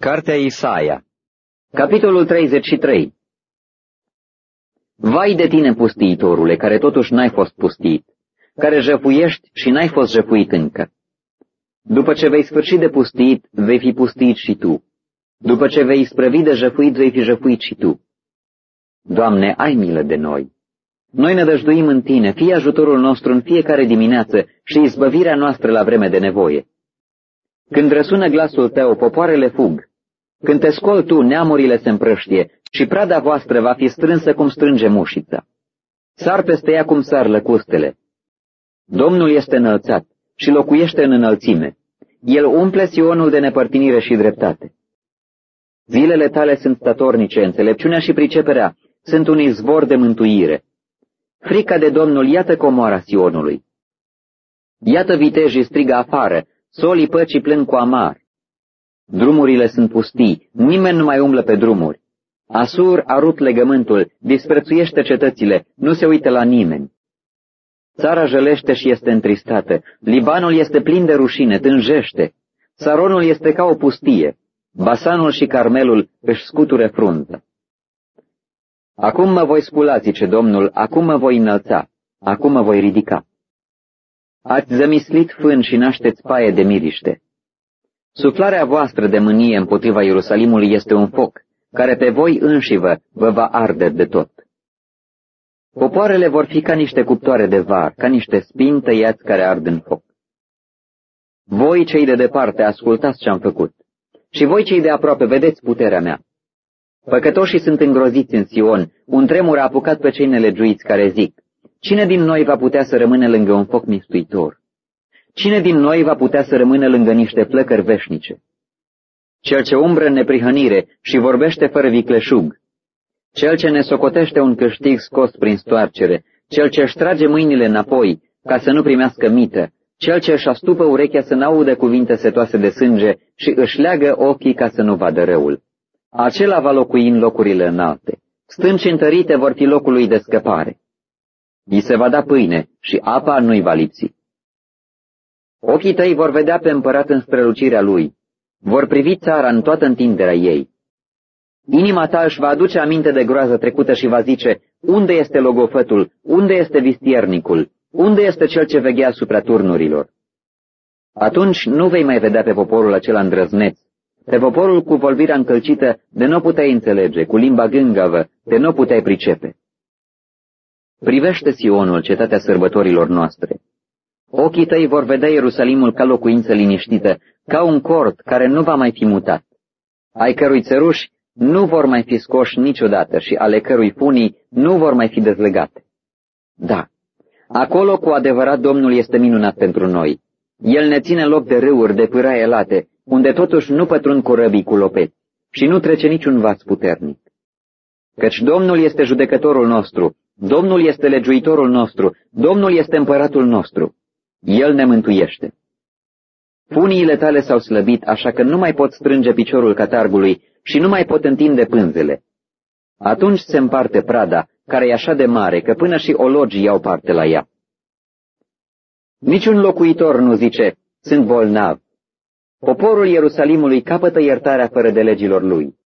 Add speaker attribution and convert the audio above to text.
Speaker 1: Cartea Isaia, capitolul 33. Vai de tine, pustiitorule, care totuși n-ai fost pustit, care jăfuiești și n-ai fost jăfuit încă. După ce vei sfârși de pustit, vei fi pustit și tu. După ce vei isprăvi de jăfuit, vei fi jăfuit și tu. Doamne, ai milă de noi. Noi ne dăjduim în tine, fie ajutorul nostru în fiecare dimineață și izbăvirea noastră la vreme de nevoie. Când răsună glasul tău, popoarele fug. Când te scoli tu, neamurile se împrăștie și prada voastră va fi strânsă cum strânge mușița. Sar peste ea cum sar lăcustele. Domnul este înălțat și locuiește în înălțime. El umple Sionul de nepărtinire și dreptate. Zilele tale sunt statornice, înțelepciunea și priceperea sunt un izvor de mântuire. Frica de Domnul, iată comoara Sionului. Iată vitejii strigă afară, solii păcii plâng cu amar. Drumurile sunt pustii, nimeni nu mai umblă pe drumuri. Asur a rupt legământul, disprețuiește cetățile, nu se uită la nimeni. Țara jălește și este întristată, Libanul este plin de rușine, tânjește. Saronul este ca o pustie, Basanul și Carmelul își scuture frunza. Acum mă voi scula, zice Domnul, acum mă voi înălța, acum mă voi ridica. Ați zămislit fân și nașteți paie de miriște. Suflarea voastră de mânie împotriva Ierusalimului este un foc, care pe voi înșivă vă va arde de tot. Popoarele vor fi ca niște cuptoare de var, ca niște spini tăiați care ard în foc. Voi, cei de departe, ascultați ce-am făcut, și voi, cei de aproape, vedeți puterea mea. Păcătoșii sunt îngroziți în Sion, un tremur a apucat pe cei nelegiuiți care zic, cine din noi va putea să rămână lângă un foc mistuitor? Cine din noi va putea să rămână lângă niște plăcări veșnice? Cel ce umbră în neprihănire și vorbește fără vicleșug, cel ce ne socotește un câștig scos prin stoarcere, cel ce își trage mâinile înapoi ca să nu primească mită, cel ce își astupă urechea să n-audă cuvinte setoase de sânge și își leagă ochii ca să nu vadă răul. Acela va locui în locurile înalte. Stânci întărite vor fi locul lui de scăpare. I se va da pâine și apa nu-i va lipsi. Ochii tăi vor vedea pe împărat în strălucirea lui, vor privi țara în toată întinderea ei. Inima ta își va aduce aminte de groază trecută și va zice, unde este logofătul, unde este vistiernicul, unde este cel ce veghea asupra turnurilor? Atunci nu vei mai vedea pe poporul acela îndrăzneț, pe poporul cu vorbirea încălcită de nu puteai înțelege, cu limba gângavă de nu puteai pricepe. Privește Sionul, cetatea sărbătorilor noastre. Ochii tăi vor vedea Ierusalimul ca locuință liniștită, ca un cort care nu va mai fi mutat, ai cărui țăruși nu vor mai fi scoși niciodată și ale cărui funii nu vor mai fi dezlegate. Da, acolo cu adevărat Domnul este minunat pentru noi. El ne ține loc de râuri, de pâraie late, unde totuși nu pătrund corăbii cu lopeți și nu trece niciun vas puternic. Căci Domnul este judecătorul nostru, Domnul este legiuitorul nostru, Domnul este împăratul nostru. El ne mântuiește. Funiile tale s-au slăbit, așa că nu mai pot strânge piciorul catargului și nu mai pot întinde pânzele. Atunci se împarte prada, care e așa de mare, că până și ologii iau parte la ea. Niciun locuitor nu zice, sunt bolnav. Poporul Ierusalimului capătă iertarea fără de legilor lui.